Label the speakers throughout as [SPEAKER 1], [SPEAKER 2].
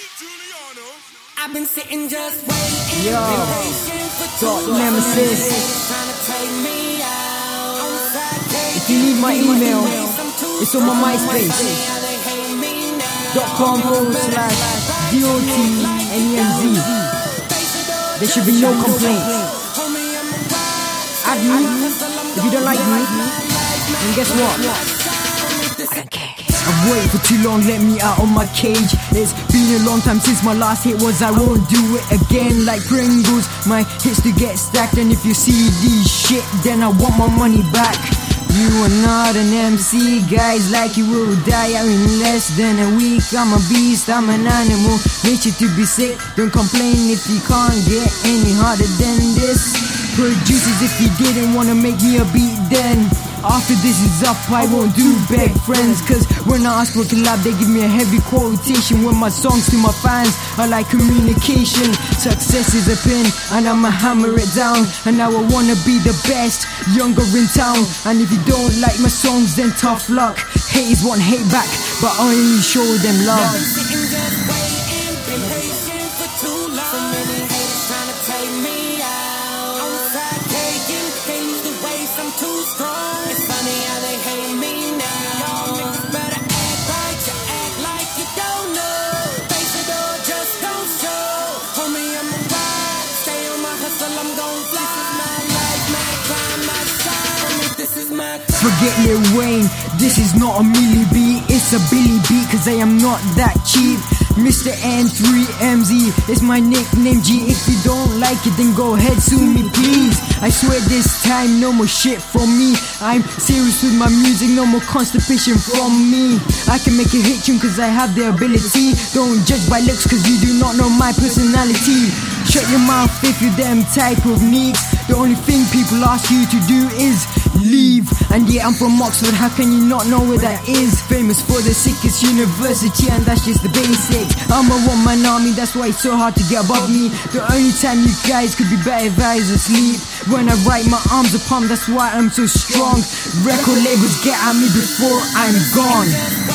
[SPEAKER 1] I've been sitting just waiting.
[SPEAKER 2] Yo, Dot Nemesis. If you need my email, it's on my MySpace. .com/DOTNEMZ. There should be no complaints. Add me if you don't like me. And guess what? I don't care. I've waited for too long, let me out of my cage. It's been a long time since my last hit was I won't do it again. Like Pringles, my hits to get stacked. And if you see this shit, then I want my money back. You are not an MC, guys, like you will die out in less than a week. I'm a beast, I'm an animal, nature to be sick. Don't complain if you can't get any harder than this. Producers, if you didn't wanna make me a beat, then after this is up, I won't do beg friends. Cause when I ask for a collab, they give me a heavy quotation. When my songs to my fans are like communication. Success is a pin, and I'ma hammer it down. And now I wanna be the best, younger in town. And if you don't like my songs, then tough luck. Haters want hate back, but I only show them love.
[SPEAKER 1] I'm too strong. It's funny how they hate me now. Y'all niggas better act right. You act like you don't know. Face it or just don't show. Homie, I'm a ride. Stay on my hustle, I'm gon' fly. This is my life, my crime, my shine. Homie, this is my time.
[SPEAKER 2] Forget Lil Wayne, this is not a Millie beat. It's a Billy beat, cause I am not that cheap. Mr. N3MZ is my nickname, G. If you don't like it, then go ahead, sue me please. I swear this time, no more shit from me. I'm serious with my music, no more constipation from me. I can make a hit tune cause I have the ability. Don't judge by looks cause you do not know my personality. Shut your mouth if you're them type of needs. The only thing people ask you to do is leave. And yeah, I'm from Oxford, how can you not know where that is? Famous for the sickest university, and that's just the basics. I'm a one-man army, that's why it's so hard to get above me. The only time you guys could be better if I was asleep. When I write, my arms are pumped, that's why I'm so strong. Record labels get at me before I'm gone.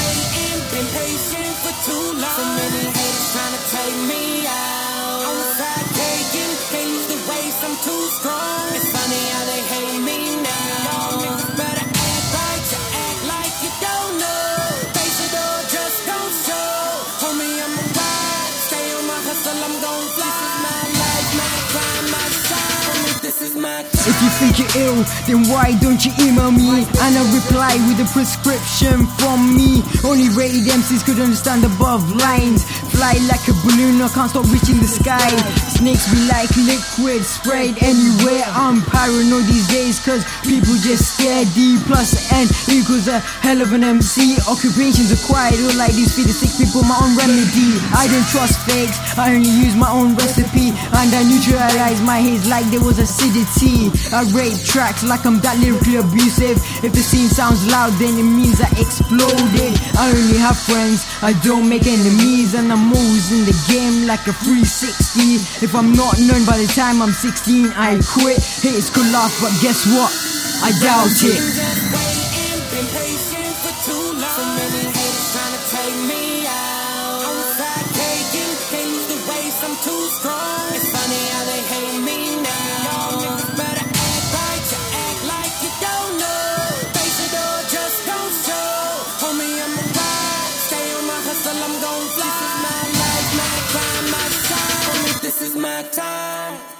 [SPEAKER 1] Been patient for too long. So many haters trying to take me out. On the side taking, can't use the waste, I'm too strong. It's funny how they hate me now. Y'all niggas better act right. You act like you don't know. Face it or just don't show. Homie, I'm a ride. Stay on my hustle, I'm gon' fly. This is my life, my crime, my shine. Homie, this is my time.
[SPEAKER 2] If you think you're ill, then why don't you email me? And I'll reply with a prescription from me. Only rated MCs could understand above lines. Fly like a balloon, I can't stop reaching the sky. Snakes be like liquid sprayed anywhere. I'm paranoid these days cause people just stare. D plus N equals a hell of an MC. Occupations acquired, all like these feed the sick people my own remedy. I don't trust fakes, I only use my own recipe. And I neutralize my haze like there was acidity. I rate tracks like I'm that lyrically abusive. If the scene sounds loud, then it means I exploded. I only have friends, I don't make enemies. And I'm always in the game like a 360. If I'm not known by the time I'm 16, I quit. Haters could laugh, but guess what? I doubt it.
[SPEAKER 1] Been patient for too long. So many haters trying to take me out. On the side taking, can't use the waste, I'm too strong. It's funny how they hate me now. Y'all niggas better act right. You act like you don't know. Face it or just don't show. Homie, I'm a ride. Stay on my hustle, I'm gon' fly. This is my life, my crime, my shine. Homie, this is my time.